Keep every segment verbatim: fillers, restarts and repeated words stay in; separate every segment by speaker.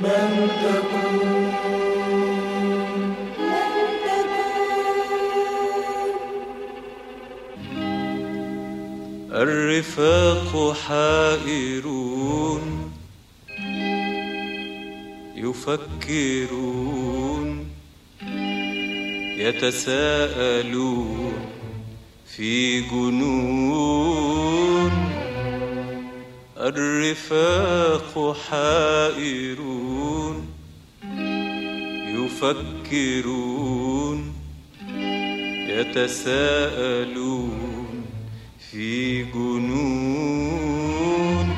Speaker 1: الرفاق حائرون يفكرون يتساءلون في جنون. الرفاق حائرون يفكرون يتساءلون في جنون.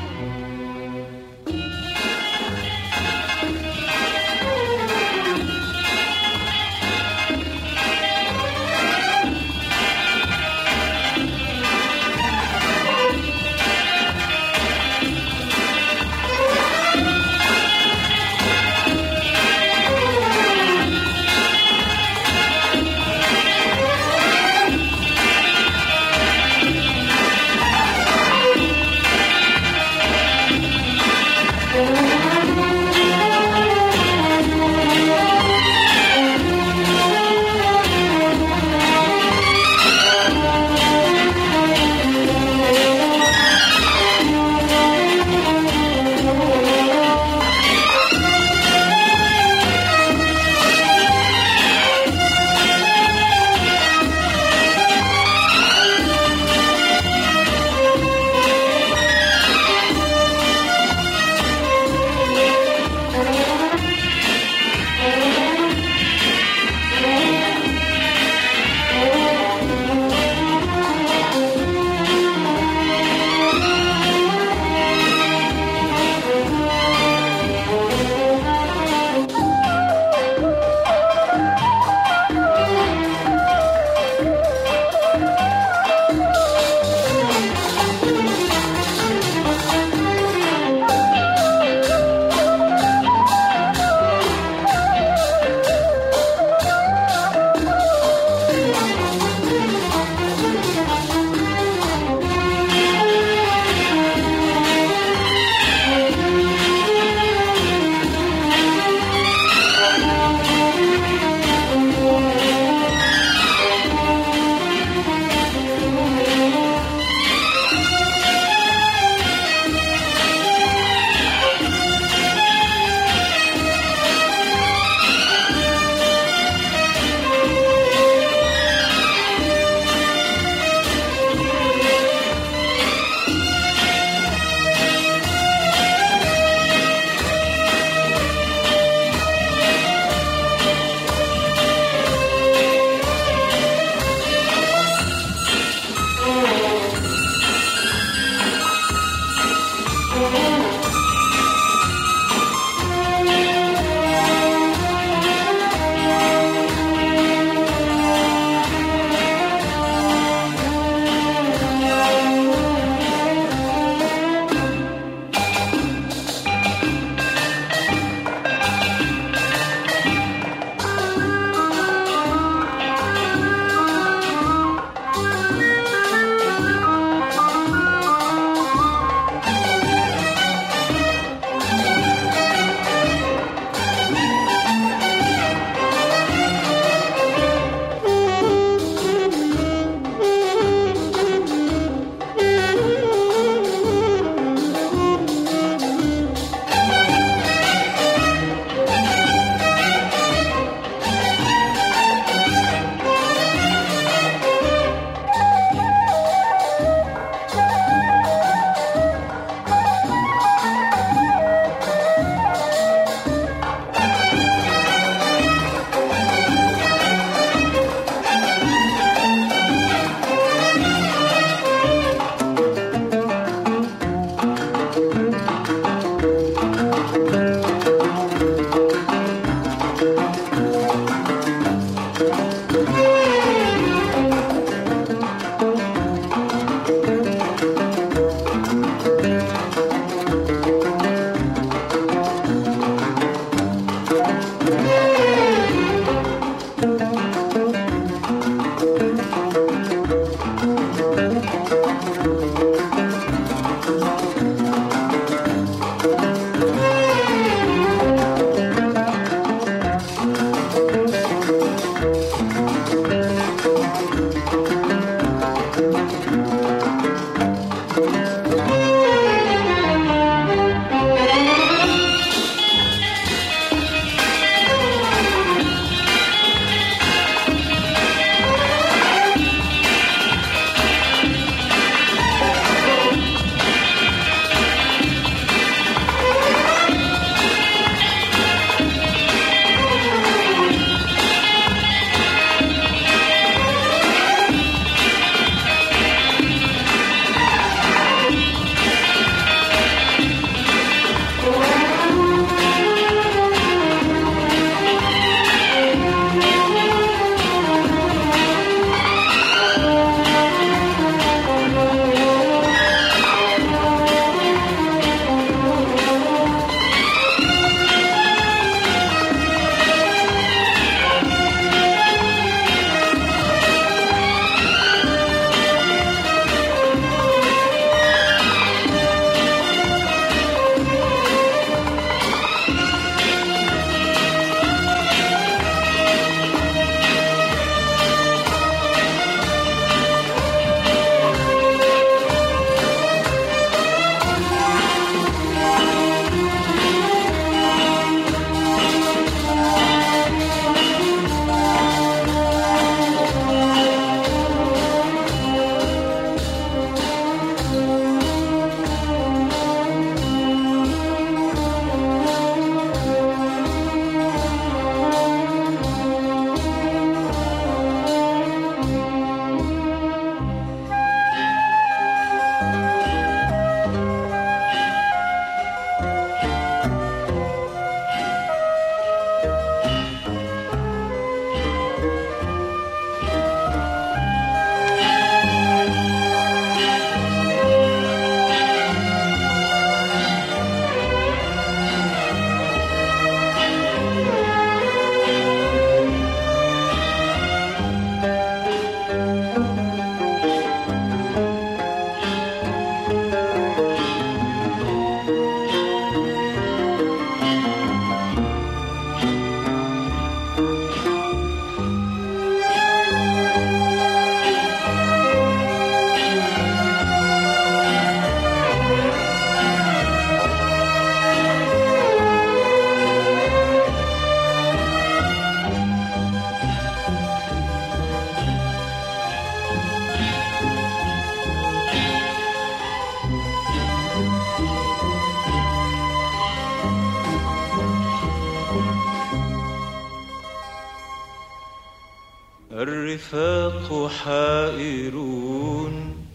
Speaker 1: الرفاق حائرون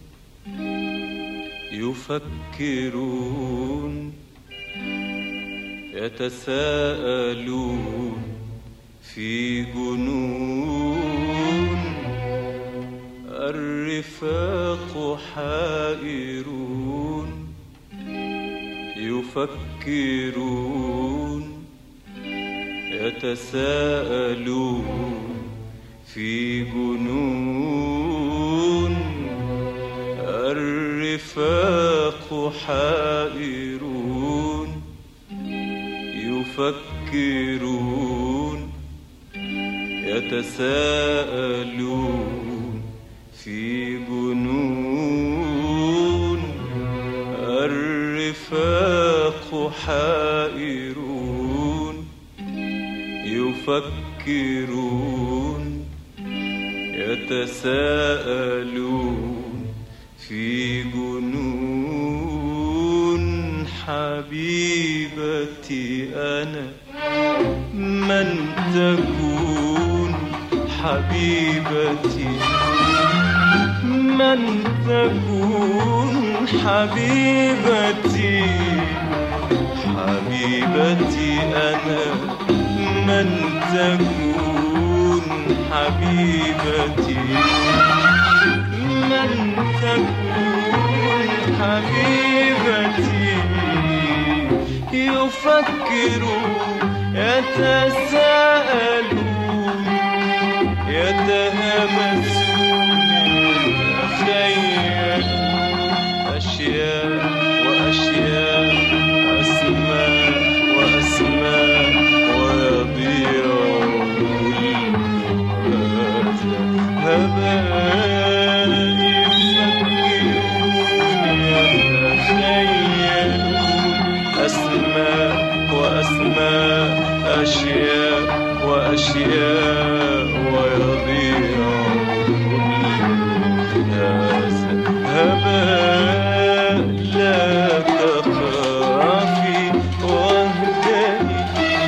Speaker 1: يفكرون يتساءلون في جنون. الرفاق حائرون يفكرون يتساءلون في جنون. الرفاق حائرون يفكرون يتساءلون في جنون. الرفاق حائرون يفكرون يتساءلون في جنون. حبيبتي أنا من تكون؟ حبيبتي من تكون؟ حبيبتي حبيبتي أنا من تكون؟ حبيبتي من تكون؟ حبيبتي يفكرون يتساءلون يتهمسون يتخيلون أشياء وأشياء أسماء وأسماء ويضيع كل هذا هباء. يفكرون يتخيلون أسماء وأسماء أشياء وأشياء ويضيع كل هذا هباء. لا تخافي واهدئي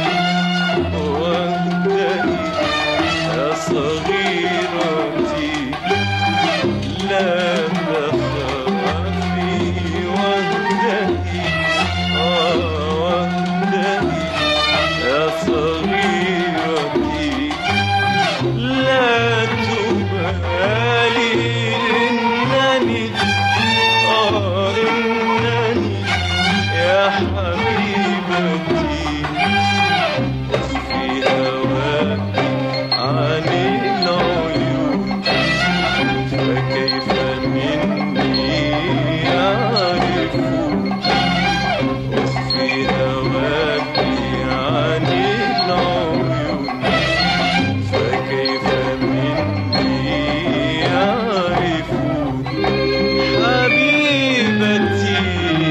Speaker 1: واهدئي يا صغيرتي. لا تخافي واهدئي واهدئي يا صغيرتي. لا تبالي إنني آه إنني يا حبيبتي أخفي هواك عن العيون. فكيف مني يعرفون؟ أخفي هواك عن العيون. فكيف مني يعرفون؟ حبيبتي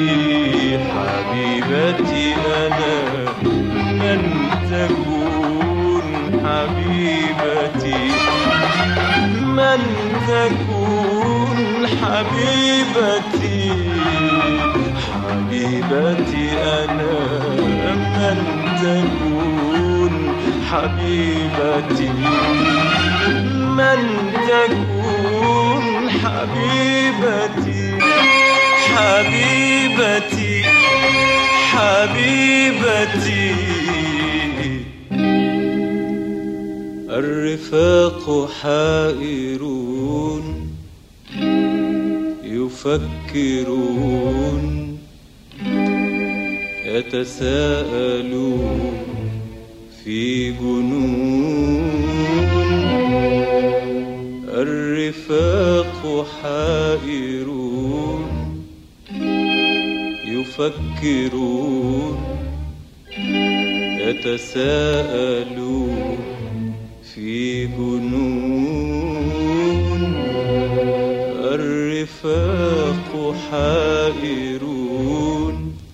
Speaker 1: حبيبتي أنا من تكون؟ حبيبتي من تكون؟ حبيبتي حبيبتي أنا من تكون؟ حبيبتي من تكون؟ حبيبتي حبيبتي حبيبتي. الرفاق حائرون يفكرون يتساءلون في جنون. الرفاق حائرون يفكرون يتساءلون في جنون. الرفاق حائرون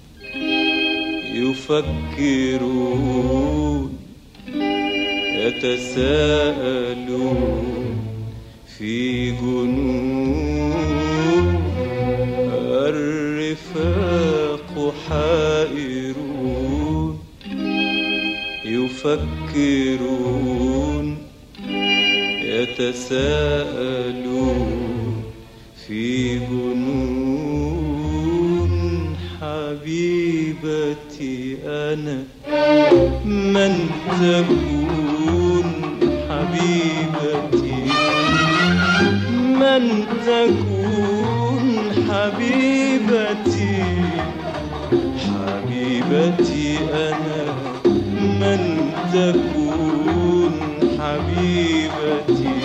Speaker 1: يفكرون يتساءلون في جنون. الرفاق حائرون يفكرون يتساءلون في جنون حبيبتي أنا من تكون حبيبتي من تكون حبيبتي حبيبتي أنا من تكون حبيبتي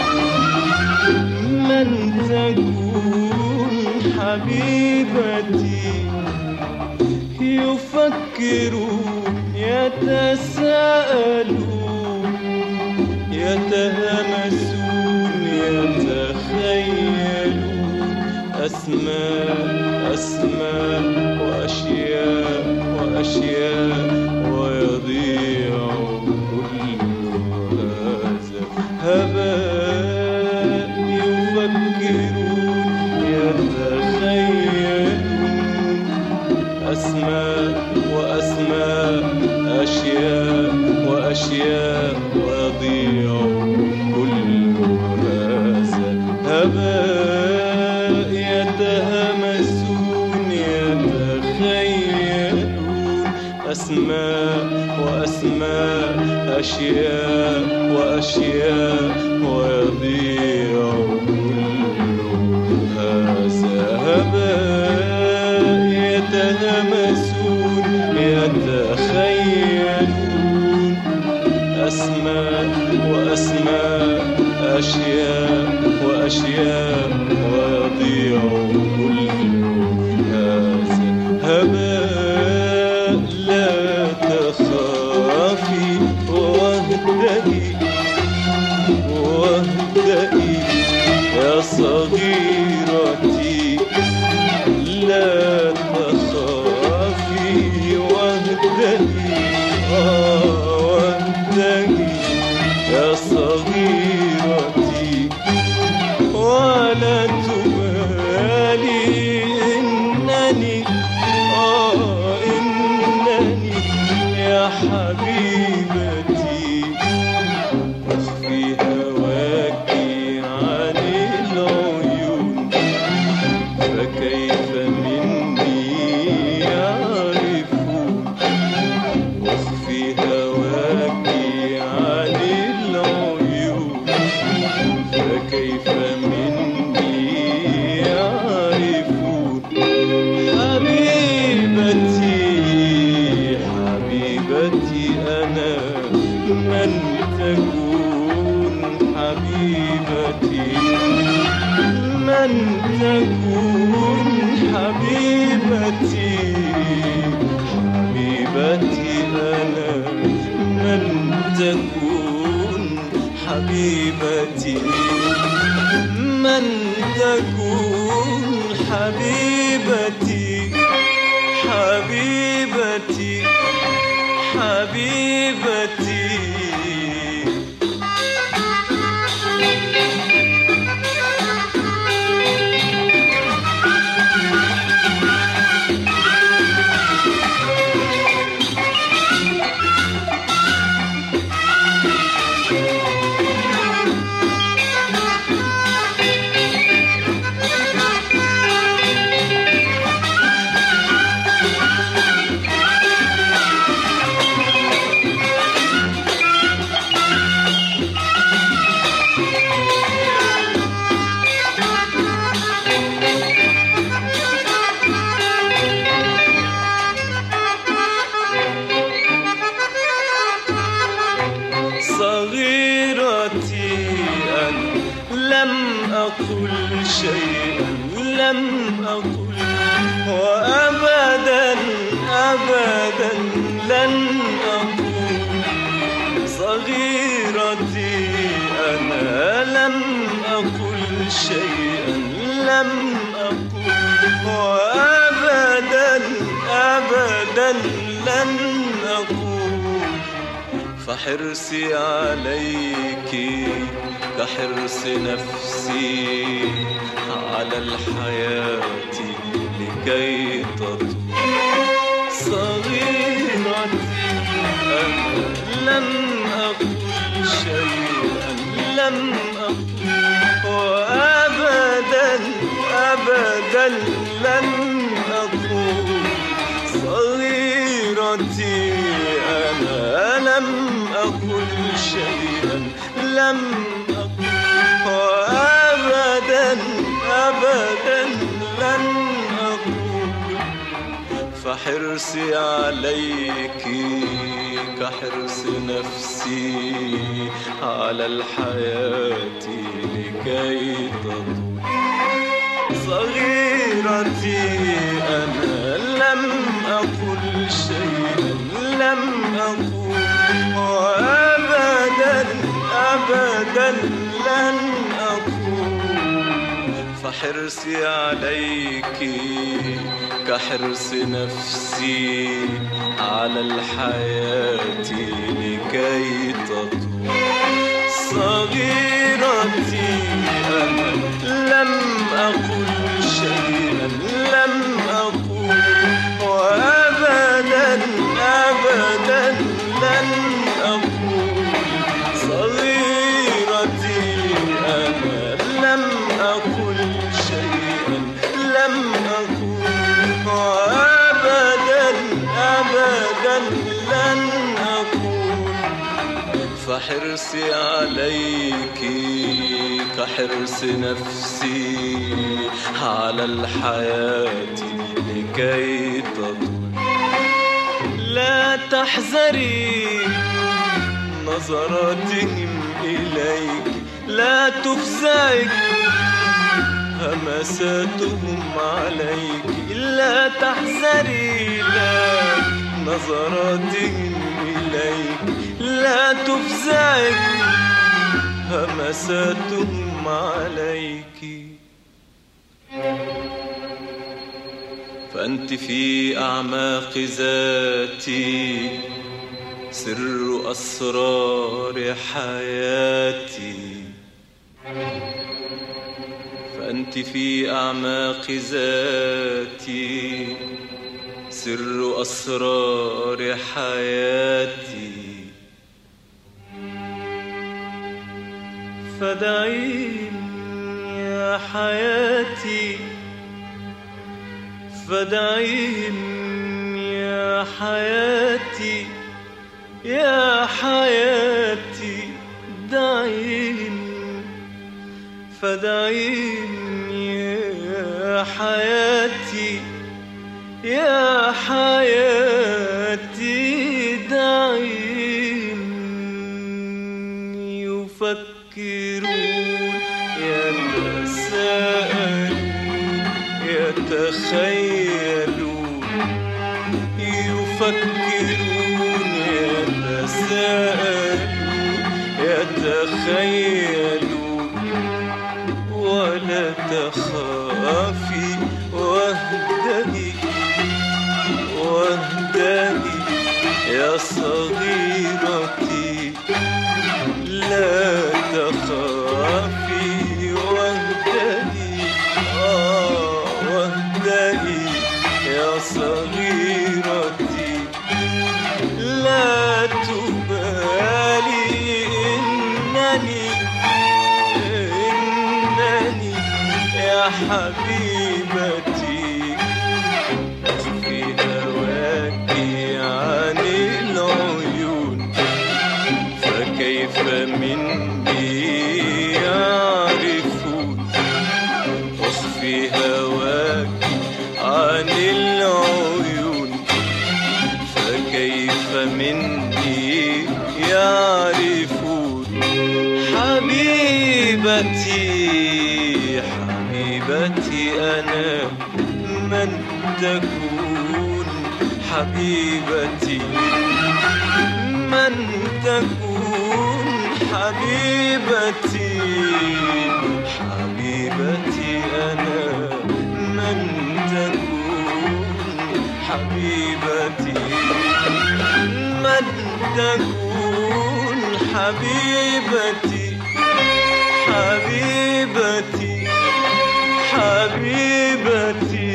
Speaker 1: من تكون حبيبتي يفكرون يتساءلون يتهمسون يتخيلون أسماء أسماء وأشياء وأشياء ويضيع كل هذا هباء يفكرون يتخيلون أسماء وأسماء أشياء وأشياء ويضيع كل هذا هباء يتهمسون يتخيلون أسماء وأسماء أشياء وأشياء ويضيع كل هذا هباء يتهمسون يتخيلون أسماء وأسماء أشياء وأشياء ويضيع كل هذا هباء لا تخافي واهدئي واهدئي يا صغيرتي لا تخافي واهدئي آه واهدئي يا صغيرتي ولا تبالي إنني آه إنني يا حبيبتي أخفي هواك عن العيون فكيف مني يعرفون أخفي هواك عن العيون فكيف مني يعرفون حبيبتي حبيبتي أنا من تكون حبيبتي من تكون حبيبتي حبيبتي أنا من تكون حبيبتي من تكون حبيبتي حبيبتي حبيبتي صغيرتي أنا لم أقل شيئا لم أقل وأبدا أبدا لن أقول صغيرتي أنا لم أقل شيئا لم أقل وأبدا أبدا لن أقول فحرصي عليك كحرص نفسي على الحياة لكي تطول صغيرتي أنا لم أقل شيئا لم أقل وأبدا أبدا لن أقول صغيرتي أنا لم أقل شيئا لم أقل وأبدا أبدا لن أقول فحرصي عليك كحرص نفسي على الحياة لكي تطول صغيرتي أنا لم أقل شيئا لم أقول وأبدا أبدا لن أقول فحرصي عليك كحرص نفسي على الحياة لكي تطول صغيرتي أنا لم أقل شيئا لم أقول وأبدا أبدا لن أقول صغيرتي أنا لم أقل شيئا لم أقول وأبدا أبدا لن أقول فحرصي عليك كحرص نفسي على الحياة لكي تطول لا تحذري نظراتهم إليك لا تفزعك همساتهم عليك لا تحذري لا نظراتهم إليك لا تفزعك همساتهم عليك فأنت في أعماق ذاتي سر أسرار حياتي فأنت في أعماق ذاتي سر أسرار حياتي فدعيهم يا حياتي فدعيهم يا حياتي يا حياتي دعيهم فدعيهم يا حياتي يا حياتي دعيهم يفكرون يتساءلون يتخيلون يفكرون يتساءلون يتخيلون ولا تخافي واهدئي واهدئي يا صغيرتي لا تخافي واهدئي آه واهدئي يا صغيرتي لا تبالي إنني إنني يا حبيبتي أخفي هواك عن العيون فكيف مني يعرفون أخفي هواك عن العيون فكيف مني يعرفون حبيبتي حبيبتي أنا من تكون حبيبتي من تكون حبيبتي حبيبتي أنا من تكون حبيبتي من تكون حبيبتي حبيبتي حبيبتي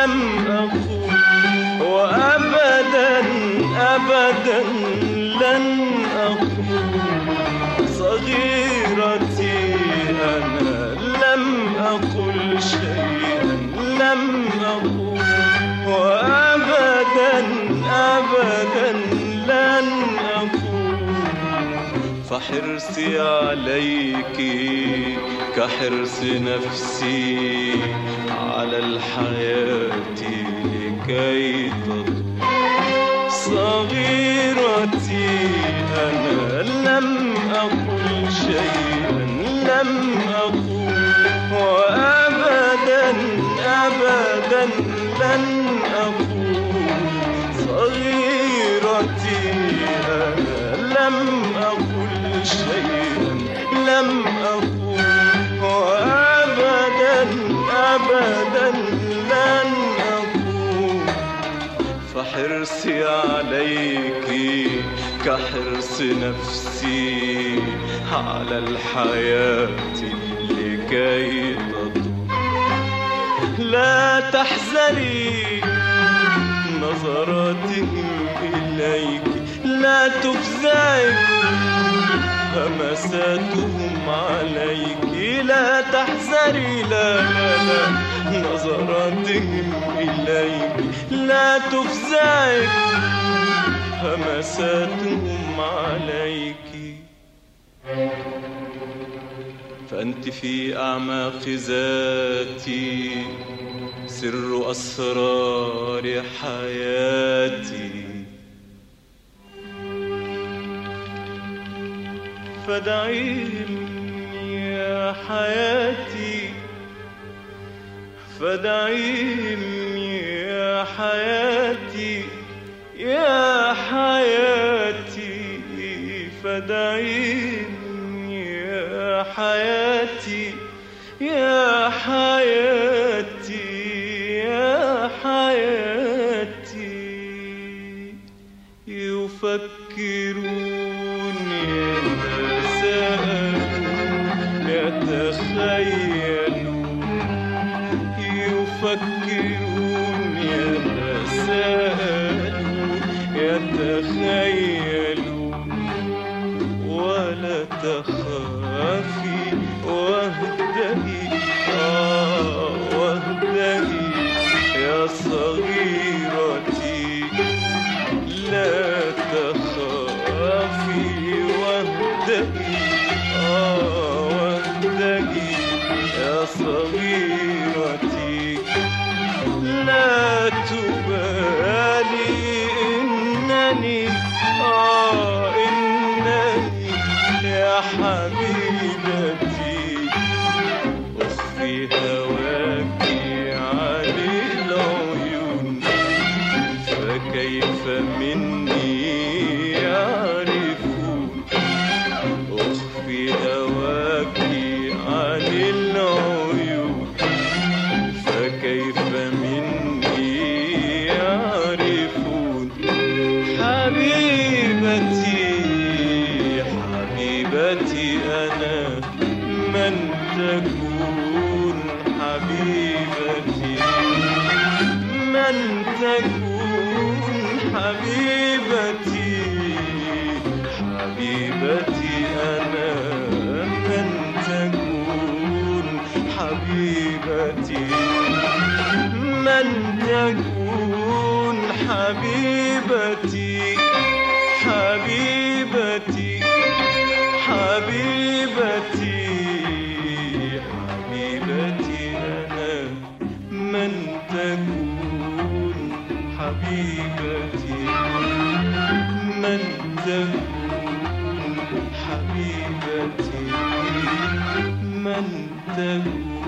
Speaker 1: لم أخون وأبدا أبدا لن أخون صغيرتي أنا لم أقل شيئا لم أقول وأبدا أبدا لن أقول فحرصي عليك كحرص نفسي على الحياة لكي تطول صغيرتي أنا لم أقل شيئا لم أقول وأبدا أبدا لن أقول صغيرتي أنا لم أقل شيئا لم أقول وأبدا أبدا لن أقول فحرصي عليك كحرص نفسي على الحياة لكي تطول لا تحزني نظراتهم إليك لا تفزعك همساتهم عليك لا تحزني لا لا لا نظراتهم إليك لا تفزعك همساتهم عليك فأنت في أعماق ذاتي سر أسرار حياتي فدعيني يا حياتي فدعيني يا حياتي يا حياتي فدعيني يا حياتي يا حياتي يا حياتي يفكرون يتساءلون يتخيلون يفكرون يتساءلون يتخيلون ولا تخافي واهدئي آه واهدئي يا صغيرتي لا تخافي واهدئي آه واهدئي يا صغيرتي لا تبالي إنني آه إنني يا حبيبتي أخفي هواك عن العيون فكيف مني يعرفون أخفي هواك عن العيون فكيف مني يعرفون حبيبتي حبيبتي أنا من تكون حبيبتي من تكون حبيبتي حبيبتي أنا من تكون حبيبتي من تكون حبيبتي حبيبتي حبيبتي حبيبتي أنا من تكون حبيبتي من تكون حبيبتي من تكون